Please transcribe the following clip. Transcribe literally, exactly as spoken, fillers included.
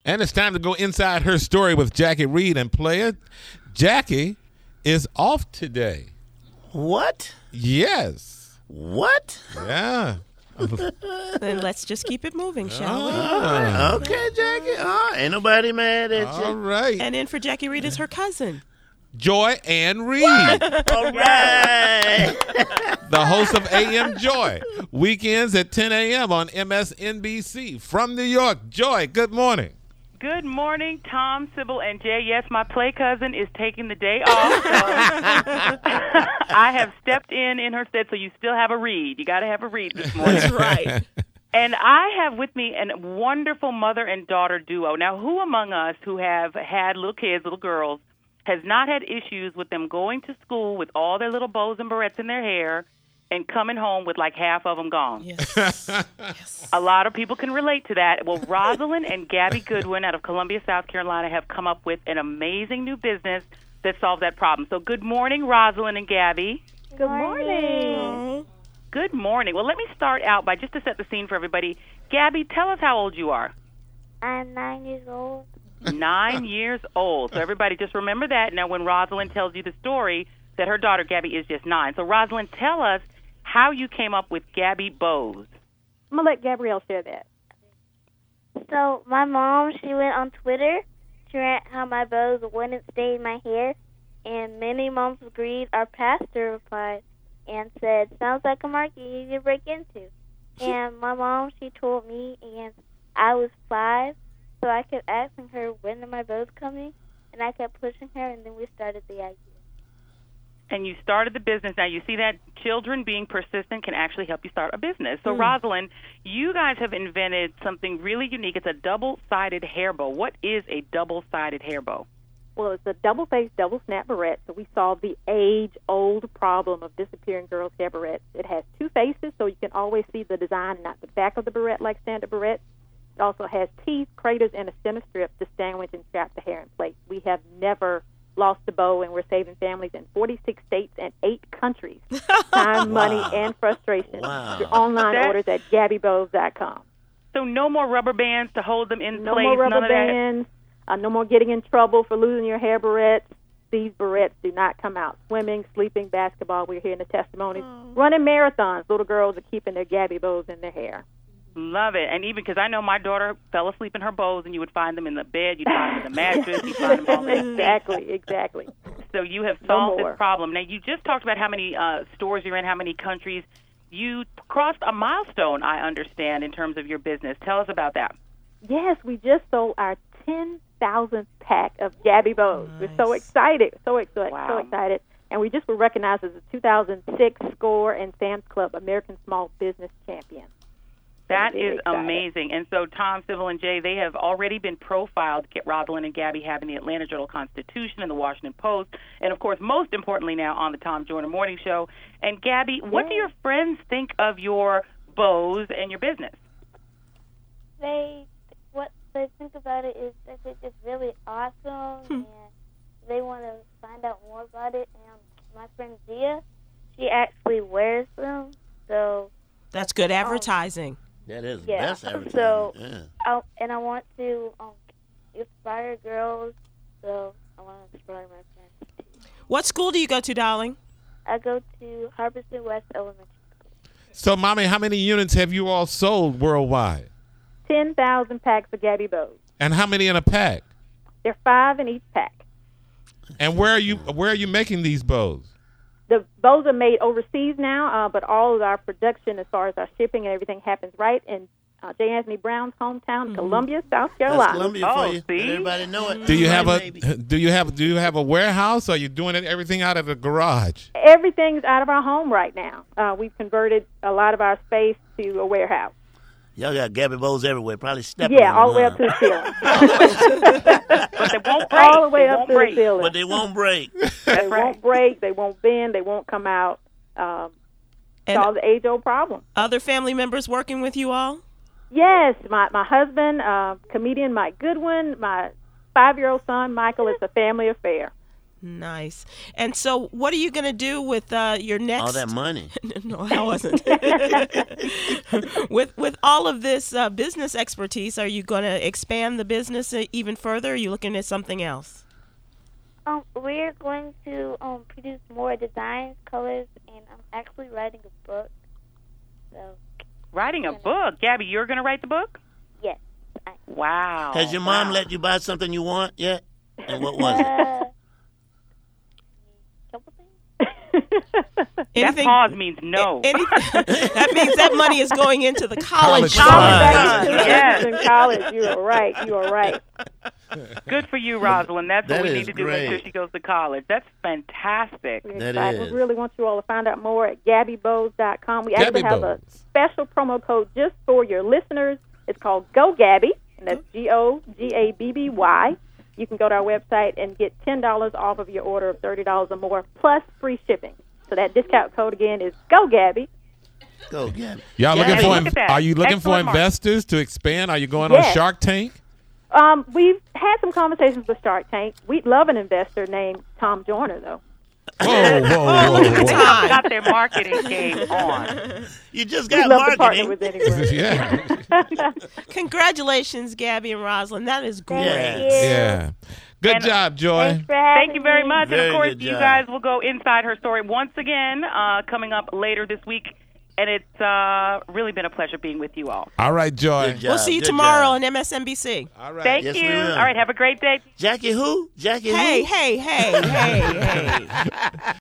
And it's time to go inside her story with Jackie Reed and play it. Jackie is off today. What? Yes. What? Yeah. Then let's just keep it moving, shall we? Ah. Okay, Jackie. Oh, ain't nobody mad at All you. right. And in for Jackie Reed is her cousin. Joy Ann Reed, All right. the host of A M Joy, weekends at ten a.m. on M S N B C. From New York, Joy, good morning. Good morning, Tom, Sybil, and Jay. Yes, my play cousin is taking the day off. So I have stepped in in her stead, so you still have a read. You got to have a read this morning. That's right. And I have with me a wonderful mother and daughter duo. Now, who among us who have had little kids, little girls, has not had issues with them going to school with all their little bows and barrettes in their hair and coming home with like half of them gone? Yes. Yes. A lot of people can relate to that. Well, Rosalind and Gabby Goodwin out of Columbia, South Carolina have come up with an amazing new business that solves that problem. So good morning, Rosalind and Gabby. Good morning. Good morning. Well, let me start out by, just to set the scene for everybody, Gabby, tell us how old you are. I'm nine years old. Nine years old. So everybody just remember that. Now, when Rosalind tells you the story, that her daughter, Gabby, is just nine. So, Rosalind, tell us how you came up with Gabby Bows. I'm going to let Gabrielle share that. So my mom, she went on Twitter to rant how my bows wouldn't stay in my hair, and many moms agreed. Our pastor replied and said, sounds like a market you need to break into. And my mom, she told me, and I was five, so I kept asking her, when are my bows coming? And I kept pushing her, and then we started the idea. And you started the business. Now, you see that children being persistent can actually help you start a business. So, mm. Rosalind, you guys have invented something really unique. It's a double-sided hair bow. What is a double-sided hair bow? Well, it's a double-faced, double-snap barrette, so we solved the age-old problem of disappearing girls' hair barrettes. It has two faces, so you can always see the design, not the back of the barrette like standard barrettes. It also has teeth, craters, and a center strip to sandwich and strap the hair in place. We have never lost the bow, and we're saving families in forty-six states and eight countries. Time, wow. money, and frustration. Wow. Your online That's, orders at gabby bows dot com. So no more rubber bands to hold them in no place? No more rubber none bands. Uh, no more getting in trouble for losing your hair barrettes. These barrettes do not come out. Swimming, sleeping, basketball, we're hearing the testimonies. Oh. Running marathons. Little girls are keeping their Gabby bows in their hair. Love it. And even because I know my daughter fell asleep in her bows, and you would find them in the bed, you'd find them in the mattress, you'd find them all in the Exactly, exactly. So you have No solved more. this problem. Now, you just talked about how many uh, stores you're in, how many countries. You crossed a milestone, I understand, in terms of your business. Tell us about that. Yes, we just sold our ten thousandth pack of Gabby bows. Nice. We're so excited, so excited, Wow. so excited. And we just were recognized as the two thousand six SCORE and Sam's Club American Small Business Champion. That Very is excited. amazing. And so Tom, Sybil, and Jay, they have already been profiled. Rosalind and Gabby have in the Atlanta Journal-Constitution and the Washington Post, and, of course, most importantly now on the Tom Joyner Morning Show. And, Gabby, what Yeah. do your friends think of your bows and your business? They, what they think about it is that it's just really awesome, Hmm. and they want to find out more about it. And my friend Zia, she actually wears them, so That's good advertising. That is the yeah. best advertising. So, yeah. I, and I want to um, inspire girls, so I want to inspire my friends too. What school do you go to, darling? I go to Harbison West Elementary. So, Mommy, how many units have you all sold worldwide? ten thousand packs of Gabby bows. And how many in a pack? They're five in each pack. And where are you where are you making these bows? The bows are made overseas now, uh, but all of our production as far as our shipping and everything happens right in uh, J. Anthony Brown's hometown, Mm-hmm. Columbia, South That's Carolina. Columbia Oh, for you. see? Let everybody know it. Do you have Right, a baby. do you have do you have a warehouse, or are you doing it everything out of the garage? Everything's out of our home right now. Uh, we've converted a lot of our space to a warehouse. Y'all got Gabby bows everywhere. Probably stepping Yeah, on all the way them, up to the ceiling. But they won't break. all the way They up won't to break. the ceiling. but they won't break. That's They right. won't break. They won't bend. They won't come out. Um, And solve the age-old problem. other family members working with you all? Yes, my my husband, uh, comedian Mike Goodwin, my five-year-old son Michael. It's a family affair. Nice. And so what are you going to do with uh, your next... All that money. No, I wasn't. with with all of this uh, business expertise, are you going to expand the business even further? Or are you looking at something else? Um, we're going to um produce more designs, colors, and I'm actually writing a book. So Writing a book. Gabby, you're going to write the book? yes, I, Wow. Has your mom wow. let you buy something you want yet? And what was it? uh, couple things. That pause means no. Any- that means that money is going into the college, College fund. fund. Back to Yes. in college. You are right. You are right. Good for you, Rosalind. That's That what we is need to do. great. Make sure she goes to college. That's fantastic. We're That excited. is. We really want you all to find out more at gabby bowes dot com. We Gabby actually have Bowes. a special promo code just for your listeners. It's called Go Gabby, and that's G O G A B B Y. You can go to our website and get ten dollars off of your order of thirty dollars or more, plus free shipping. So that discount code again is Go Gabby. Go, Gabby. Y'all Gabby. looking for? Look at that. Are you looking Excellent for mark. investors to expand? Are you going Yes. on Shark Tank? Um, we've had some conversations with Shark Tank. We'd love an investor named Tom Joyner, though. Whoa, whoa, whoa, look at the whoa. time. Got their marketing game on. You just We'd got love to partner marketing. with anyone. Yeah, Congratulations, Gabby and Rosalind. That is great. Yeah. yeah. Good And- job, Joy. Thanks for having Thank you very me. much. Very and of course, good you job. guys will go inside her story once again, uh, coming up later this week. And it's uh, really been a pleasure being with you all. All right, Joy. Good job. We'll see you Good tomorrow job. on M S N B C. All right. Thank Yes, you. we will. All right, have a great day. Jackie who? Jackie Hey, who? hey, hey, hey, hey.